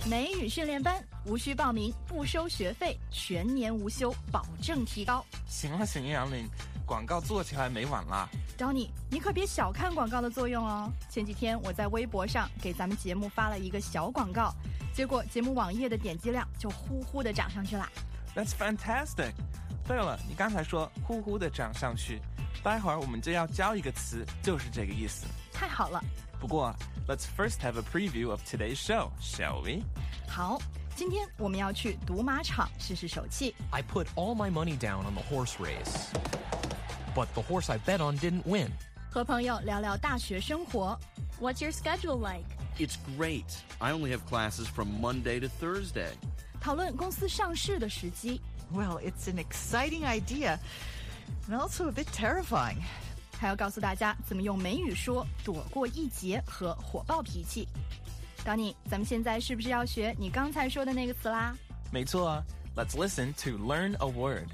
美语训练班无需报名，不收学费，全年无休，保证提高。 行了行了，杨林，广告做起来没晚啦。 Donny， 你可别小看广告的作用哦。前几天我在微博上给咱们节目发了一个小广告，结果节目网页的点击量就呼呼的涨上去啦。 That's fantastic。对了，你刚才说呼呼的涨上去，待会儿我们就要教一个词，就是这个意思。 太好了。 不过 let's first have a preview of today's show, shall we? 好，今天我们要去赌马场试试手气。 I put all my money down on the horse race, but the horse I bet on didn't win. 和朋友聊聊大学生活。 What's your schedule like? It's great. I only have classes from Monday to Thursday. 讨论公司上市的时机。 Well, it's an exciting idea, and also a bit terrifying. 还要告诉大家怎么用美语说躲过一劫和火爆脾气。Donny， 咱们现在是不是要学你刚才说的那个词啦？ 没错啊 ，Let's listen to learn a word.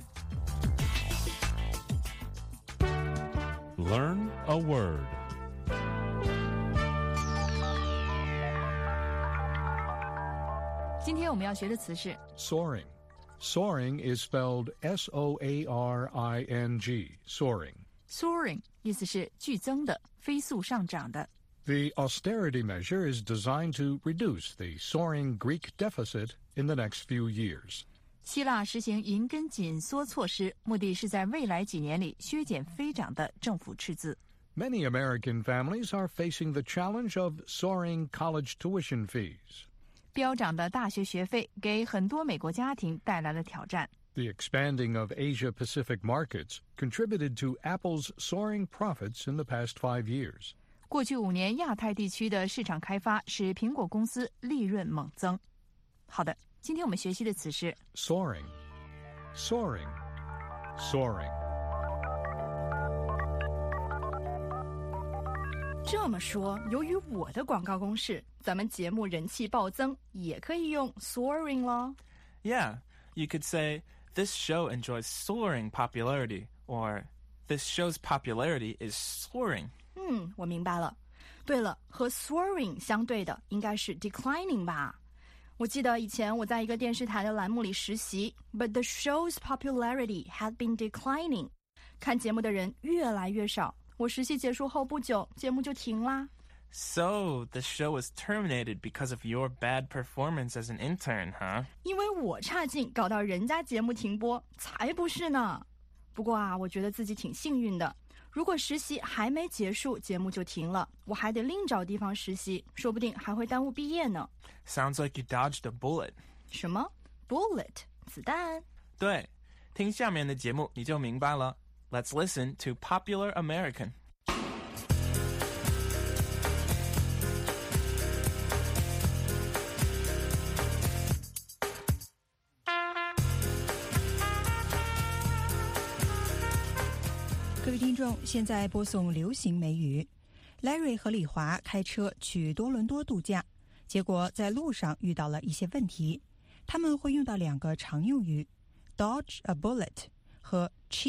Learn a word. 今天我们要学的词是 Soaring. Soaring is spelled S-O-A-R-I-N-G, soaring. soaring， 意思是剧增的、飞速上涨的。 The austerity measure is designed to reduce the soaring Greek deficit in the next few years. 希腊实行银根紧缩措施，目的是在未来几年里削减飞涨的政府赤字。 Many American families are facing the challenge of soaring college tuition fees. 飙涨的大学学费给很多美国家庭带来了挑战。 The expanding of Asia-Pacific markets contributed to Apple's soaring profits in the past 5 years. 过去5年，亚太地区的市场开发使苹果公司利润猛增。好的，今天我们学习的词是 Soaring. Soaring. Soaring. 这么说，由于我的广告公式，咱们节目人气暴增，也可以用 soaring 咯。 Yeah, you could say, this show enjoys soaring popularity, or this show's popularity is soaring. 我明白了。对了，和 soaring 相对的应该是 declining 吧。我记得以前我在一个电视台的栏目里实习 ，but the show's popularity had been declining. 看节目的人越来越少。我实习结束后不久，节目就停啦。 So, the show was terminated because of your bad performance as an intern, huh? 因为我差劲，搞到人家节目停播，才不是呢。不过啊，我觉得自己挺幸运的。如果实习还没结束，节目就停了，我还得另找地方实习，说不定还会耽误毕业呢。 Sounds like you dodged a bullet. 什么 bullet 子弹？ 对，听下面的节目你就明白了。Let's listen to Popular American. 各位听众，现在播送流行美语。Larry 和李华开车去多伦多度假，结果在路上遇到了一些问题。他们会用到2个常用语 ：dodge a bullet 和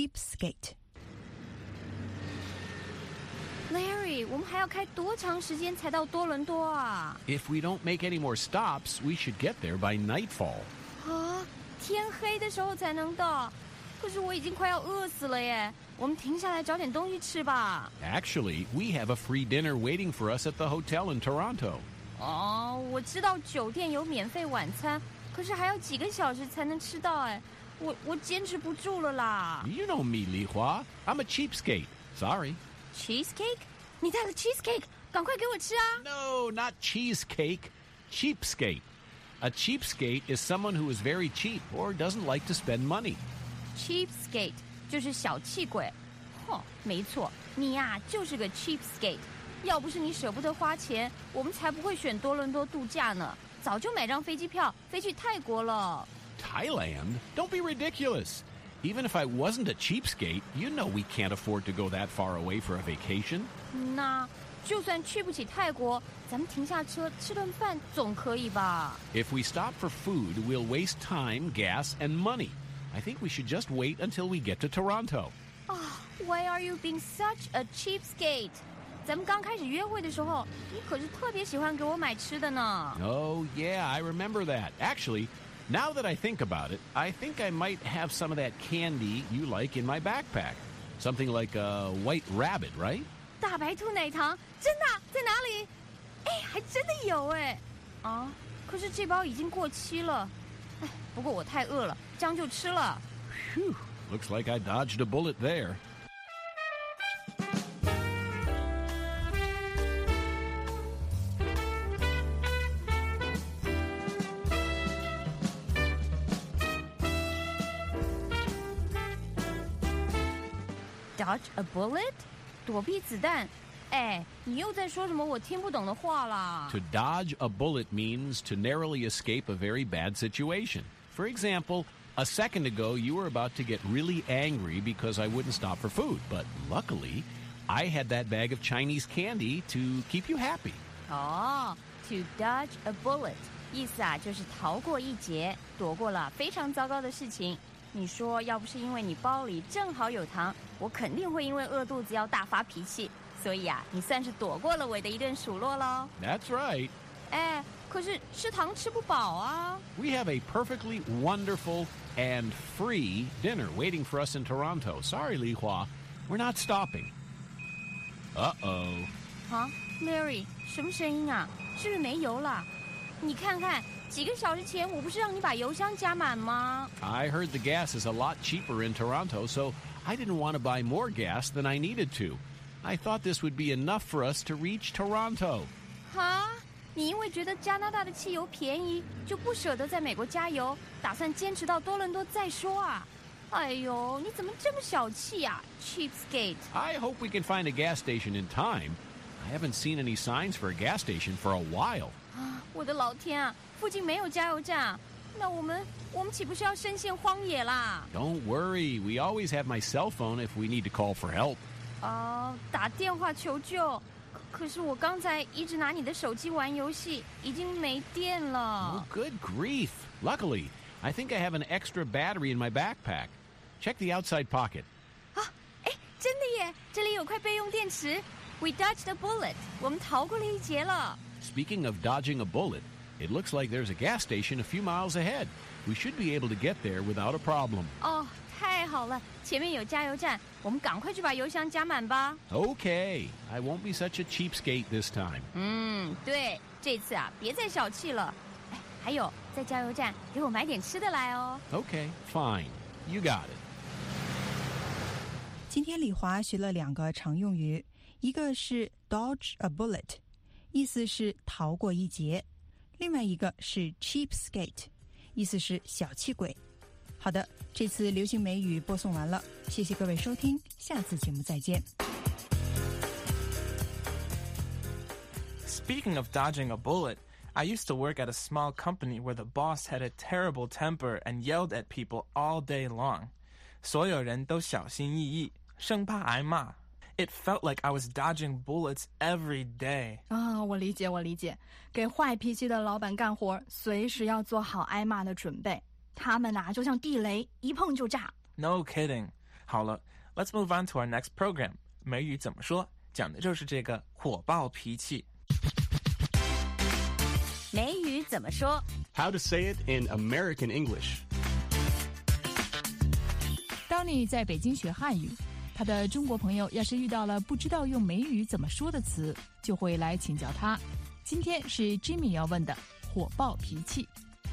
cheapskate。Larry， 我们还要开多长时间才到多伦多啊？ If we don't make any more stops, we should get there by nightfall. 啊，天黑的时候才能到。可是我已经快要饿死了耶！我们停下来找点东西吃吧。 Actually, we have a free dinner waiting for us at the hotel in Toronto. 哦，我知道酒店有免费晚餐，可是还要几个小时才能吃到哎，我坚持不住了啦。 You know me, Li Hua. I'm a cheapskate. Sorry. Cheesecake？ 你带了 cheesecake， 赶快给我吃啊 No, not cheesecake. Cheapskate. A cheapskate is someone who is very cheap or doesn't like to spend money. Cheapskate 就是小气鬼。没错，你呀就是个 cheapskate。要不是你舍不得花钱，我们才不会选多伦多度假呢，早就买张飞机票飞去泰国了。 Thailand? Don't be ridiculous. Even if I wasn't a cheapskate, you know we can't afford to go that far away for a vacation. 那就算去不起泰国，咱们停下车吃顿饭总可以吧？ If we stop for food, we'll waste time, gas, and money. I think we should just wait until we get to Toronto. Why are you being such a cheapskate? 咱们刚开始约会的时候，你可是特别喜欢给我买吃的呢。 Oh, yeah, I remember that. Actually, now that I think about it, I think I might have some of that candy you like in my backpack. Something like a white rabbit, right? 大白兔奶糖，真的？在哪里？哎，还真的有哎。啊，可是这包已经过期了。哎，不过我太饿了，这样就吃了。 Phew, looks like I dodged a bullet there. Dodge a bullet？ 躲避子弹？哎，你又在说什么我听不懂的话啦 To dodge a bullet means to narrowly escape a very bad situation. For example, a second ago you were about to get really angry because I wouldn't stop for food, but luckily, I had that bag of Chinese candy to keep you happy. 哦 To dodge a bullet 意思啊就是逃过一劫，躲过了非常糟糕的事情。你说要不是因为你包里正好有糖，我肯定会因为饿肚子要大发脾气。所以啊，你算是躲过了我的一顿数落咯。 That's right. 哎，可是吃糖吃不饱啊。 We have a perfectly wonderful and free dinner waiting for us in Toronto. Sorry, Li Hua, we're not stopping. Uh-oh. 啊 ，Mary， 什么声音啊？是不是没油了？你看看，几个小时前我不是让你把油箱加满吗？ I heard the gas is a lot cheaper in Toronto, so I didn't want to buy more gas than I needed to. I thought this would be enough for us to reach Toronto. 哈，你因为觉得加拿大的汽油便宜，就不舍得在美国加油，打算坚持到多伦多再说啊？哎呦，你怎么这么小气啊 ，Cheapskate！ I hope we can find a gas station in time. I haven't seen any signs for a gas station for a while. 啊，我的老天啊，附近没有加油站，那我们岂不是要深陷荒野啦？ Don't worry, we always have my cell phone if we need to call for help. 打电话求救。可是我刚才一直拿你的手机玩游戏，已经没电了。 Oh, good grief. Luckily, I think I have an extra battery in my backpack. Check the outside pocket. 啊，哎，真的耶！这里有块备用电池。We dodged a bullet. 我们逃过了一劫了。 Speaking of dodging a bullet, it looks like there's a gas station a few miles ahead. We should be able to get there without a problem. 哦，太好了，前面有加油站，我们赶快去把油箱加满吧。 Okay, I won't be such a cheapskate this time. 对，这次啊，别再小气了。哎，还有，在加油站给我买点吃的来哦。 Okay, fine. You got it. 今天李华学了2个常用语，一个是 dodge a bullet， 意思是逃过一劫；另外一个是 cheapskate， 意思是小气鬼。好的，这次流行美语播送完了，谢谢各位收听，下次节目再见。 Speaking of dodging a bullet, I used to work at a small company where the boss had a terrible temper and yelled at people all day long. 所有人都小心翼翼，生怕挨骂。It felt like I was dodging bullets every day. 啊，我理解，给坏脾气的老板干活，随时要做好挨骂的准备。他们啊，就像地雷，一碰就炸。 No kidding. 好了 ，Let's move on to our next program. 美语怎么说？讲的就是这个火爆脾气。 美语怎么说？ How to say it in American English. 当你在北京学汉语，他的中国朋友要是遇到了不知道用美语怎么说的词，就会来请教他。今天是 Jimmy 要问的火爆脾气。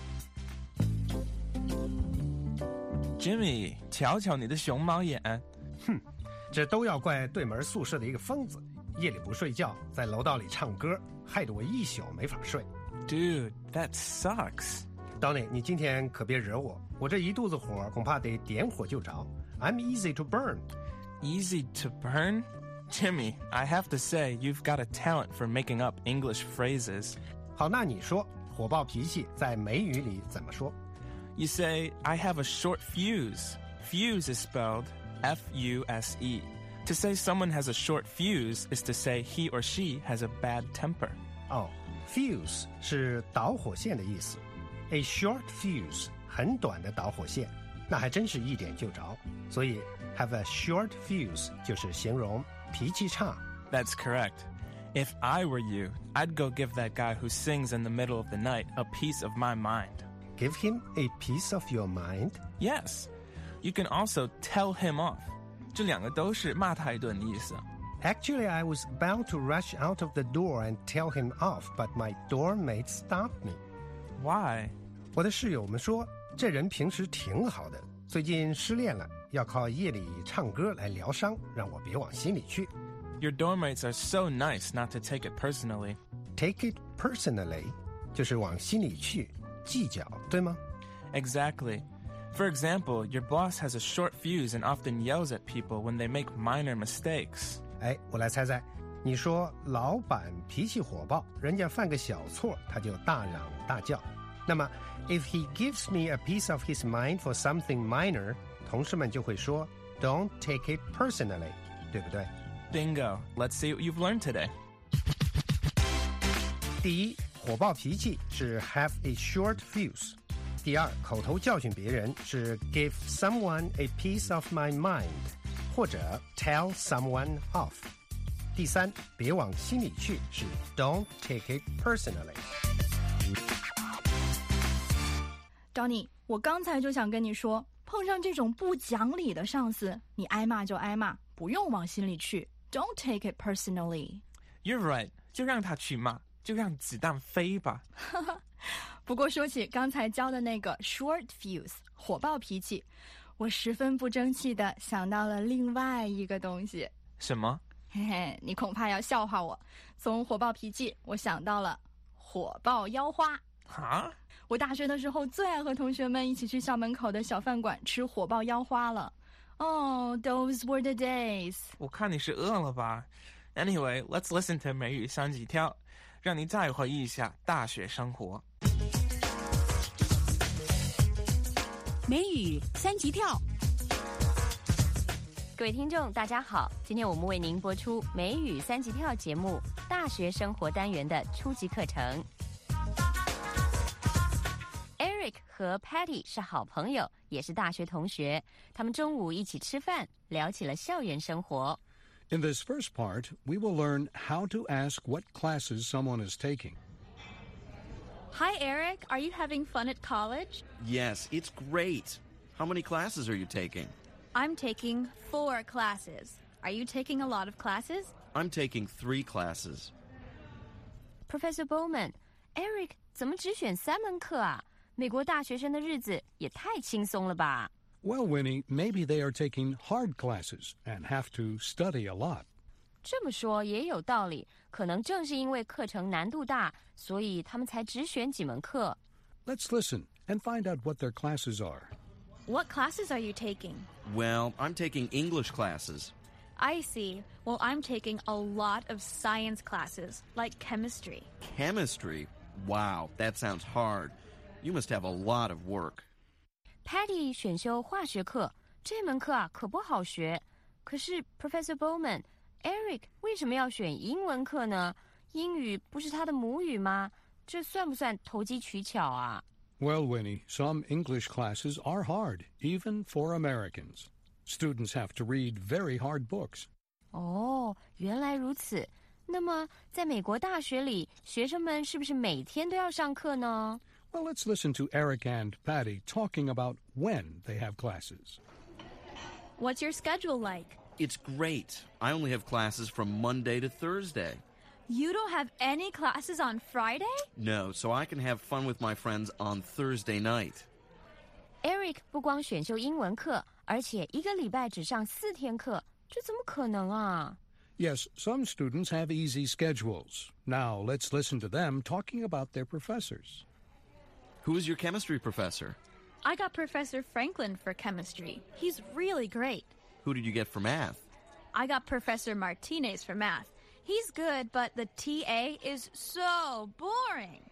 Jimmy， 瞧瞧你的熊猫眼。 哼，这都要怪对门宿舍的一个疯子，夜里不睡觉，在楼道里唱歌，害得我一宿没法睡。 Dude, that sucks. Donny， 你今天可别惹我，我这一肚子火，恐怕得点火就着。I'm easy to burn. Easy to burn? Jimmy, I have to say you've got a talent for making up English phrases. 好，那你说火爆脾气在美语里怎么说？ You say, I have a short fuse. Fuse is spelled F-U-S-E. To say someone has a short fuse is to say he or she has a bad temper. 哦 ，fuse 是导火线的意思。A short fuse 很短的导火线，那还真是一点就着。所以 have a short fuse 就是形容脾气差、 That's correct. If I were you, I'd go give that guy who sings in the middle of the night a piece of my mind. Give him a piece of your mind? Yes. You can also tell him off. 这两个都是骂他一顿的意思。 Actually, I was about to rush out of the door and tell him off, but my doormate stopped me. Why? 我的室友们说，这人平时挺好的，最近失恋了，要靠夜里唱歌来疗伤，让我别往心里去。 Your dormmates are so nice not to take it personally. Take it personally 就是往心里去，计较，对吗？ Exactly. For example, your boss has a short fuse and often yells at people when they make minor mistakes. 哎，我来猜猜，你说老板脾气火爆，人家犯个小错他就大嚷大叫。那么 if he gives me a piece of his mind for something minor, 同事们就会说 don't take it personally, 对不对？ Bingo. Let's see what you've learned today. 第一，火爆脾气是 have a short fuse。第二，口头教训别人是 give someone a piece of my mind， 或者 tell someone off。第三，别往心里去是 don't take it personally。 Johnny， 我刚才就想跟你说，碰上这种不讲理的上司，你挨骂就挨骂，不用往心里去。Don't take it personally. You're right. 就让他去骂，就让子弹飞吧。 不过说起刚才教的那个 short fuse 火爆脾气，我十分不争气的想到了另外一个东西。 什么？ 嘿嘿，你恐怕要笑话我。从火爆脾气，我想到了火爆腰花。 啊？ 我大学的时候最爱和同学们一起去校门口的小饭馆吃火爆腰花了。Oh, those were the days. 我看你是饿了吧？ Anyway, let's listen to 美语三级跳，让你再回忆一下大学生活。 美语三级跳。 各位听众大家好，今天我们为您播出美语三级跳节目大学生活单元的初级课程。Eric 和 Patty 是好朋友，也是大学同学，他们中午一起吃饭，聊起了校园生活。 In this first part, we will learn how to ask what classes someone is taking. Hi, Eric. Are you having fun at college? Yes, it's great. How many classes are you taking? I'm taking 4 classes. Are you taking a lot of classes? I'm taking 3 classes. Professor Bowman, Eric 怎么只选3门课啊？美国大学生的日子也太轻松了吧？ Well, Winnie, maybe they are taking hard classes and have to study a lot. 这么说也有道理，可能正是因为课程难度大，所以他们才只选几门课。 Let's listen and find out what their classes are. What classes are you taking? Well, I'm taking English classes. I see. Well, I'm taking a lot of science classes, like chemistry. Chemistry? Wow, that sounds hard. You must have a lot of work. Patty 选修化学课，这门课啊可不好学。可是 Professor Bowman、Eric 为什么要选英文课呢？英语不是他的母语吗？这算不算投机取巧啊？ Well, Winnie, some English classes are hard, even for Americans. Students have to read very hard books. 哦，原来如此。那么，在美国大学里，学生们是不是每天都要上课呢？ Well, let's listen to Eric and Patty talking about when they have classes. What's your schedule like? It's great. I only have classes from Monday to Thursday. You don't have any classes on Friday? No, so I can have fun with my friends on Thursday night. Eric 不光选修英文课，而且一个礼拜只上4天课，这怎么可能啊？ Yes, some students have easy schedules. Now, let's listen to them talking about their professors. Who is your chemistry professor? I got Professor Franklin for chemistry. He's really great. Who did you get for math? I got Professor Martinez for math. He's good, but the TA is so boring.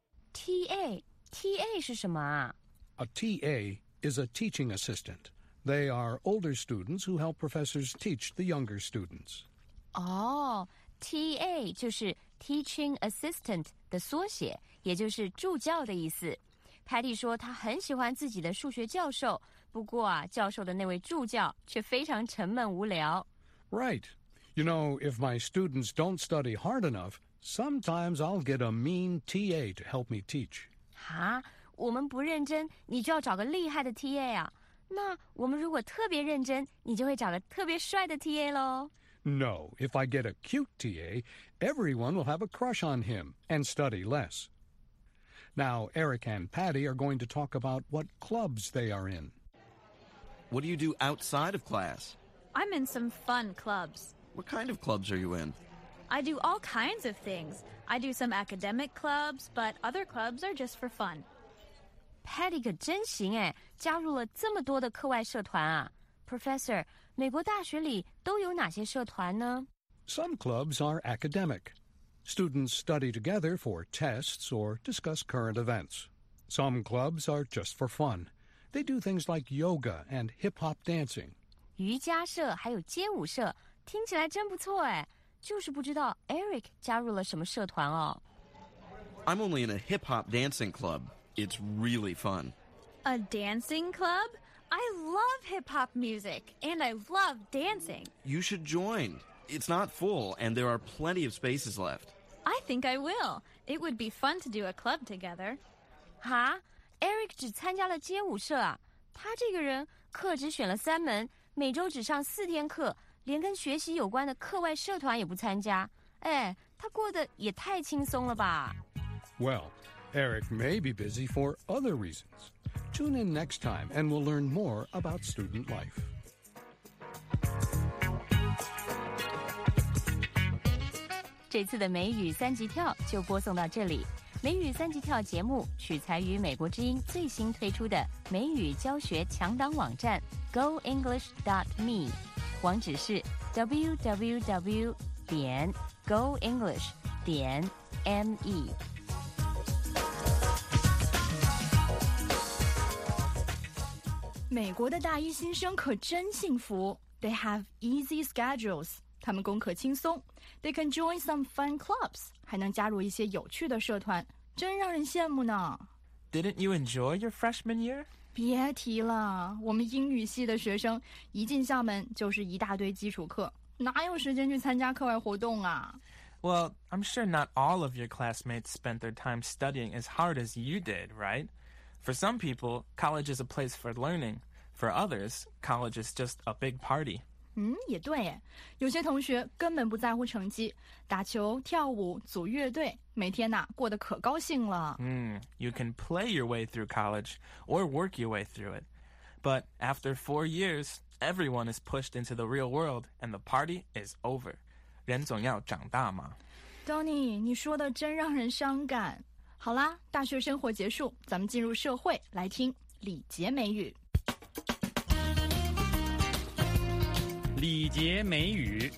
TA 是什么啊？ A TA is a teaching assistant. They are older students who help professors teach the younger students. 哦， TA 就是 Teaching Assistant 的缩写，也就是助教的意思。Patty 说她很喜欢自己的数学教授，不过啊，教授的那位助教却非常沉闷无聊。 Right. You know, if my students don't study hard enough, sometimes I'll get a mean TA to help me teach. 哈，我们不认真，你就要找个厉害的 TA 啊。那我们如果特别认真，你就会找个特别帅的 TA 咯。 No, if I get a cute TA, everyone will have a crush on him and study less. Now, Eric and Patty are going to talk about what clubs they are in. What do you do outside of class? I'm in some fun clubs. What kind of clubs are you in? I do all kinds of things. I do some academic clubs, but other clubs are just for fun. Patty 可真行哎，加入了这么多的课外社团啊。Professor， 美国大学里都有哪些社团呢？ Some clubs are academic. Students study together for tests or discuss current events. Some clubs are just for fun. They do things like yoga and hip-hop dancing. 瑜伽社还有街舞社，听起来真不错哎。就是不知道 Eric 加入了什么社团哦。 I'm only in a hip-hop dancing club. It's really fun. A dancing club? I love hip-hop music, and I love dancing. You should join. It's not full, and there are plenty of spaces left. I think I will. It would be fun to do a club together. 哈 ，Eric 只参加了街舞社啊。他这个人课只选了3门，每周只上4天课，连跟学习有关的课外社团也不参加。哎，他过得也太轻松了吧。 Well, Eric may be busy for other reasons. Tune in next time and we'll learn more about student life. 这次的美语3级跳就播送到这里。美语3级跳节目取材于美国之音最新推出的美语教学强档网站 GoEnglish.me， 网址是 www.goenglish.me。 美国的大一新生可真幸福 ，They have easy schedules， 他们功课轻松 ，They can join some fun clubs， 还能加入一些有趣的社团，真让人羡慕呢。 Didn't you enjoy your freshman year? 别提了，我们英语系的学生一进校门就是一大堆基础课，哪有时间去参加课外活动啊？ Well, I'm sure not all of your classmates spent their time studying as hard as you did, right? For some people, college is a place for learning. For others, college is just a big party. 也对耶，有些同学根本不在乎成绩，打球、跳舞、组乐队，每天过得可高兴了。 You can play your way through college or work your way through it. But after 4 years, everyone is pushed into the real world and the party is over. 人总要长大嘛。 Donny， 你说的真让人伤感。好啦，大学生活结束，咱们进入社会，来听礼节美语。 礼节美语。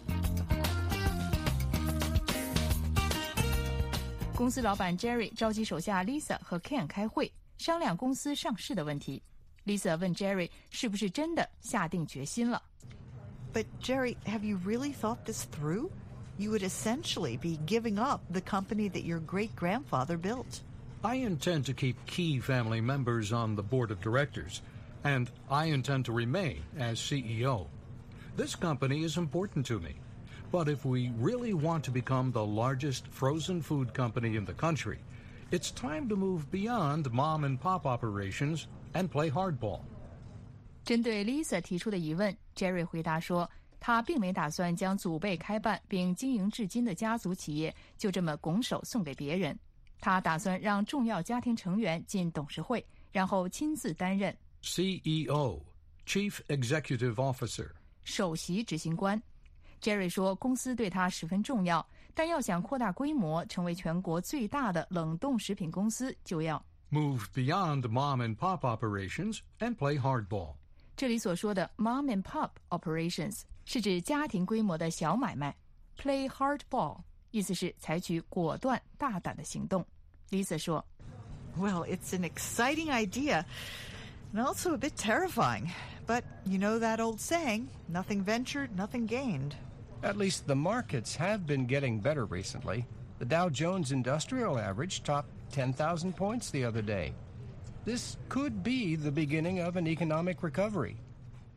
公司老板 Jerry 召集手下 Lisa 和 Ken 开会，商量公司上市的问题。Lisa 问 Jerry 是不是真的下定决心了。 But Jerry, have you really thought this through? You would essentially be giving up the company that your great-grandfather built. I intend to keep key family members on the board of directors, and I intend to remain as CEO. This company is important to me, but if we really want to become the largest frozen food company in the country, it's time to move beyond mom-and-pop operations and play hardball. 针对 Lisa 提出的疑问 ，Jerry 回答说，他并没打算将祖辈开办并经营至今的家族企业就这么拱手送给别人。他打算让重要家庭成员进董事会，然后亲自担任 CEO, Chief Executive Officer， 首席执行官。Jerry 说，公司对他十分重要，但要想扩大规模，成为全国最大的冷冻食品公司，就要 move beyond mom-and-pop operations and play hardball。 这里所说的 mom and pop operations 是指家庭规模的小买卖 ，play hardball 意思是采取果断大胆的行动。Lisa 说 Well, it's an exciting idea and also a bit terrifying. But you know that old saying, nothing ventured, nothing gained. At least the markets have been getting better recently. The Dow Jones Industrial Average topped 10,000 points the other day. This could be the beginning of an economic recovery.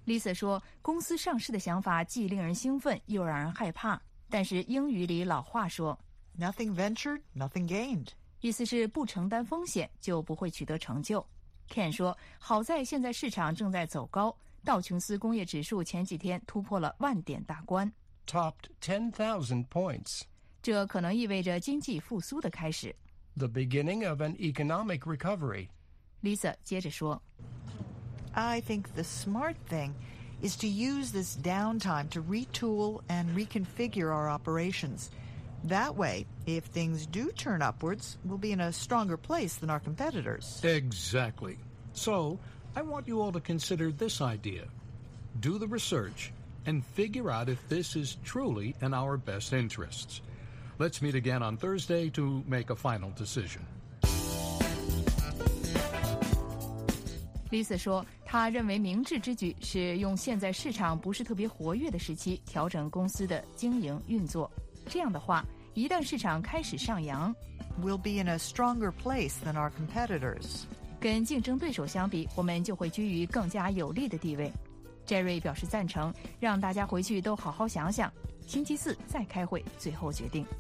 Lisa 说，公司上市的想法既令人兴奋，又让人害怕。但是英语里老话说 Nothing ventured, nothing gained. 意思是不承担风险就不会取得成就。Ken 说，好在现在市场正在走高，道琼斯工业指数前几天突破了10000点大关， Topped 10,000 points. 这可能意味着经济复苏的开始。 The beginning of an economic recovery. Lisa 接着说， I think the smart thing is to use this downtime to retool and reconfigure our operations. That way, if things do turn upwards, we'll be in a stronger place than our competitors. Exactly. So, I want you all to consider this idea. Do the research and figure out if this is truly in our best interests. Let's meet again on Thursday to make a final decision. Lisa 说，她认为明智之举是用现在市场不是特别活跃的时期调整公司的经营运作。这样的话，一旦市场开始上扬， We'll be in a stronger place than our competitors. 跟竞争对手相比，我们就会居于更加有利的地位。Jerry 表示赞成，让大家回去都好好想想，星期四再开会，最后决定。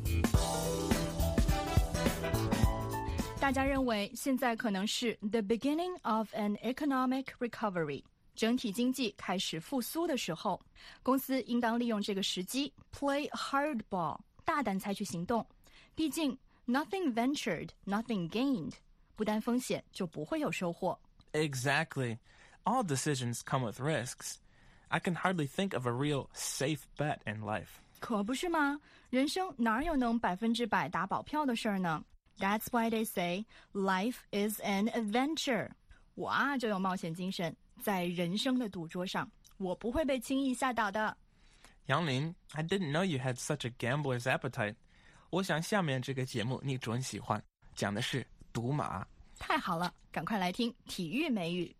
大家认为现在可能是 the beginning of an economic recovery， 整体经济开始复苏的时候，公司应当利用这个时机 play hardball， 大胆采取行动。毕竟 nothing ventured, nothing gained， 不担风险就不会有收获。 Exactly. All decisions come with risks. I can hardly think of a real safe bet in life. 可不是吗？人生哪有能100%打保票的事儿呢？ That's why they say life is an adventure. 我啊就有冒险精神，在人生的赌桌上，我不会被轻易吓倒的。 杨林 I didn't know you had such a gambler's appetite. 我想下面这个节目你准喜欢，讲的是赌马。 太好了，赶快来听体育美语。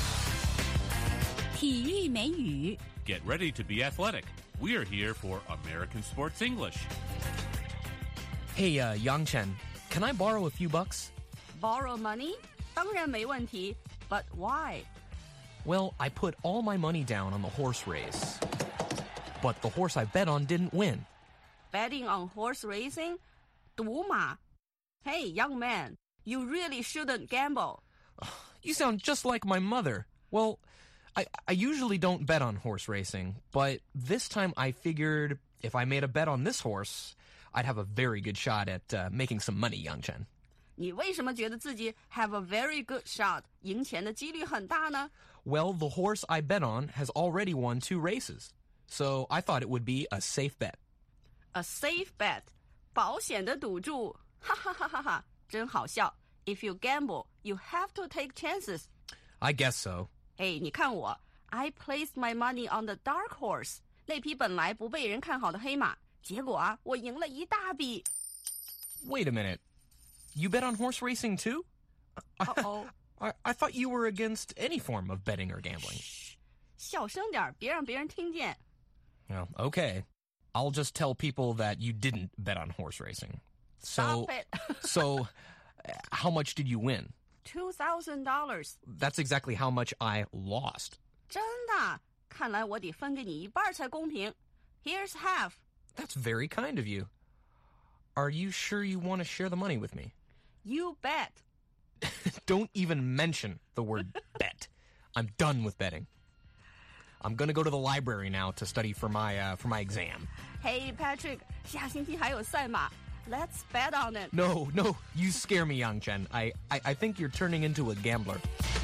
体育美语 Get ready to be athletic. We're here for American Sports English. Hey, Yang Chen, can I borrow a few bucks? Borrow money? 当然没问题 But why? Well, I put all my money down on the horse race. But the horse I bet on didn't win. Betting on horse racing? 赌马 Hey, young man, you really shouldn't gamble. You sound just like my mother. Well, I usually don't bet on horse racing, but this time I figured if I made a bet on this horse, I'd have a very good shot at making some money, Yang Chen. 你为什么觉得自己 have a very good shot 赢钱的几率很大呢？ Well, the horse I bet on has already won 2 races, so I thought it would be a safe bet. A safe bet 保险的赌注哈哈哈哈哈真好笑 If you gamble, you have to take chances. I guess so. 嘿，你看我 I placed my money on the dark horse 那匹本来不被人看好的黑马结果啊我赢了一大笔 Wait a minute. You bet on horse racing too? Uh-oh. I thought you were against any form of betting or gambling. 小声点别让别人听见 Well, okay. I'll just tell people that you didn't bet on horse racing. Stop it. So, how much did you win? $2,000 That's exactly how much I lost. 真的看来我得分给你一半才公平 Here's half. That's very kind of you. Are you sure you want to share the money with me? You bet. Don't even mention the word bet. I'm done with betting. I'm going to go to the library now to study for my exam. Hey, Patrick, 下星期还有赛马 Let's bet on it. No, you scare me, Yang Chen. I think you're turning into a gambler.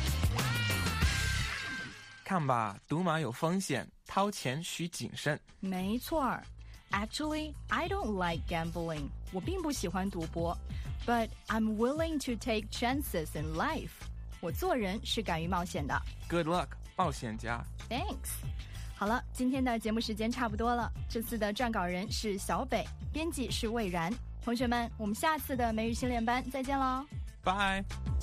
看吧，赌马有风险，掏钱需谨慎。 没错儿 Actually, I don't like gambling. 我并不喜欢赌博 But I'm willing to take chances in life. 我做人是敢于冒险的 Good luck, 冒险家。 Thanks. 好了，今天的节目时间差不多了。这次的撰稿人是小北，编辑是魏然。同学们，我们下次的美语训练班再见喽。 Bye.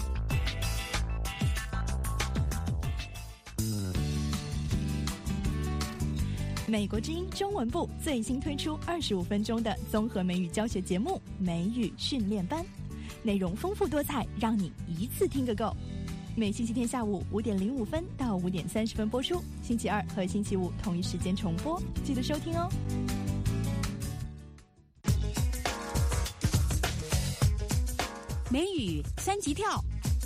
美国之音中文部最新推出25分钟的综合美语教学节目《美语训练班》，内容丰富多彩，让你一次听个够。 每星期天下午5点05分到5点30分播出，星期二和星期五同一时间重播，记得收听哦。 美语三级跳，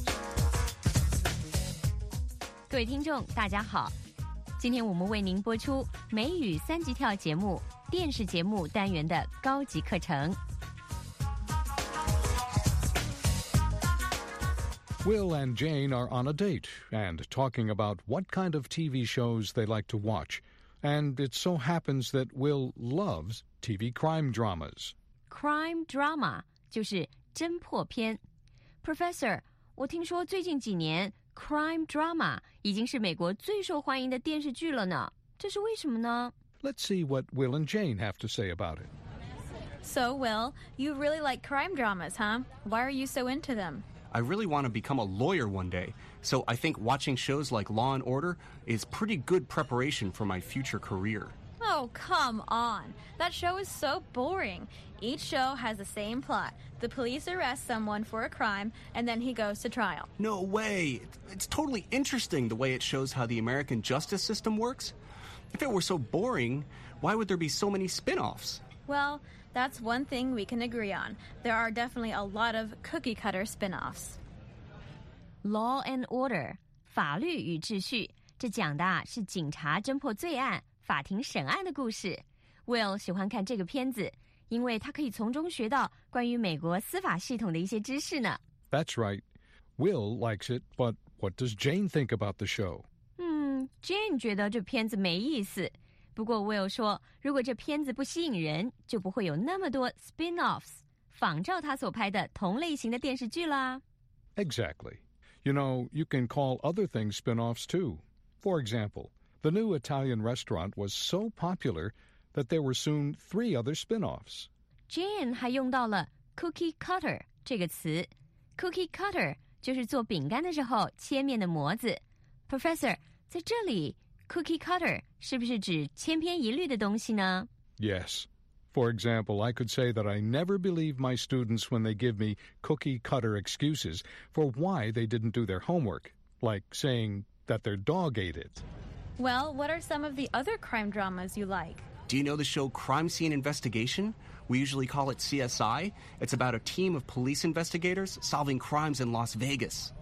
各位听众，大家好，今天我们为您播出美语三级跳节目电视节目单元的高级课程。 Will and Jane are on a date and talking about what kind of TV shows they like to watch. And it so happens that Will loves TV crime dramas. Crime drama 就是侦破片。Professor， 我听说最近几年 crime drama 已经是美国最受欢迎的电视剧了呢，这是为什么呢？ Let's see what Will and Jane have to say about it. So, Will, you really like crime dramas, huh? Why are you so into them? I really want to become a lawyer one day, so I think watching shows like Law and Order is pretty good preparation for my future career. Oh, come on. That show is so boring. Each show has the same plot. The police arrest someone for a crime, and then he goes to trial. No way. It's totally interesting the way it shows how the American justice system works. If it were so boring, why would there be so many spin-offs? Well, that's one thing we can agree on. There are definitely a lot of cookie-cutter spin-offs. Law and Order 法律与秩序，这讲的是警察侦破罪案、法庭审案的故事。Will 喜欢看这个片子，因为他可以从中学到关于美国司法系统的一些知识呢。 That's right. Will likes it, but what does Jane think about the show? Jane 觉得这片子没意思。不过 Will 说，如果这片子不吸引人，就不会有那么多 spin-offs 仿照他所拍的同类型的电视剧啦。 Exactly. You know, you can call other things spin-offs too. For example, the new Italian restaurant was so popular that there were soon 3 other spin-offs. Jane 还用到了 cookie cutter 这个词。Cookie cutter 就是做饼干的时候切面的模子。Professor， 在这里 cookie cutter 是不是指千篇一律的东西呢？ Yes. For example, I could say that I never believe my students when they give me cookie-cutter excuses for why they didn't do their homework, like saying that their dog ate it. Well, what are some of the other crime dramas you like? Do you know the show Crime Scene Investigation? We usually call it CSI. It's about a team of police investigators solving crimes in Las Vegas.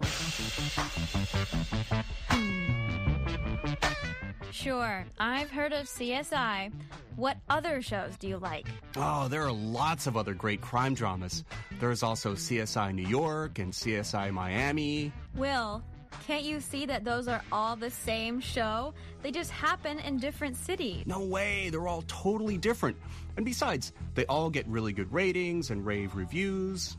Sure, I've heard of CSI. What other shows do you like? Oh, there are lots of other great crime dramas. There's also CSI New York and CSI Miami. Will, can't you see that those are all the same show? They just happen in different cities. No way, they're all totally different. And besides, they all get really good ratings and rave reviews.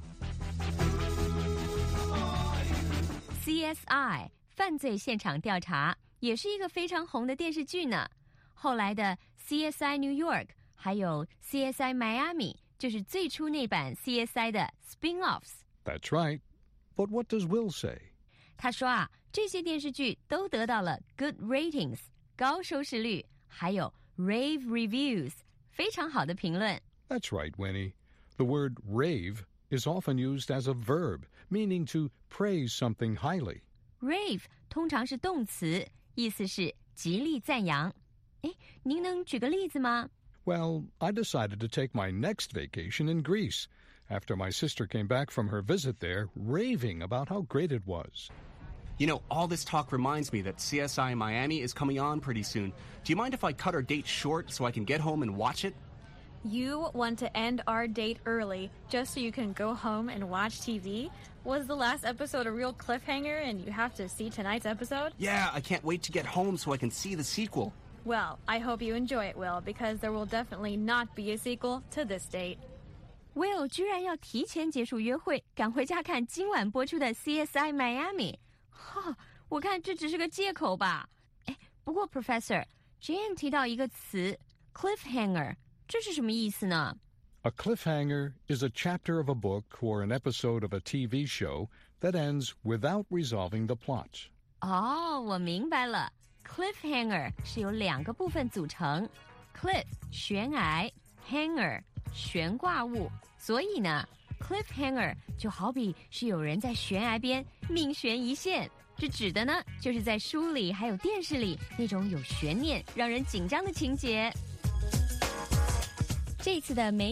CSI 犯罪现场调查也是一个非常红的电视剧呢。后来的 CSI New York 还有 CSI Miami 就是最初那版 CSI 的 spin-offs. That's right. But what does Will say? 他说啊，这些电视剧都得到了 good ratings 高收视率，还有 rave reviews 非常好的评论。 That's right, Winnie. The word rave is often used as a verb, meaning to praise something highly. Rave 通常是动词，意思是极力赞扬。诶，您能举个例子吗？ Well, I decided to take my next vacation in Greece after my sister came back from her visit there, raving about how great it was. You know, all this talk reminds me that CSI Miami is coming on pretty soon. Do you mind if I cut our date short so I can get home and watch it? You want to end our date early just so you can go home and watch TV? Was the last episode a real cliffhanger and you have to see tonight's episode? Yeah, I can't wait to get home so I can see the sequel. Well, I hope you enjoy it, Will, because there will definitely not be a sequel to this date. Will 居然要提前结束约会，赶回家看今晚播出的 CSI Miami。我看这只是个借口吧。不过 Professor Jane 提到一个词 cliffhanger， 这是什么意思呢？ A cliffhanger is a chapter of a book or an episode of a TV show that ends without resolving the plot. 我明白了。Cliffhanger 是由2个部分组成 ，cliff 悬崖 ，hanger 悬挂物，所以呢 ，cliffhanger 就好比是有人在悬崖边命悬一线， 这指的呢，就是在书里还有电视里那种有悬念、让人紧张的情节。这次的美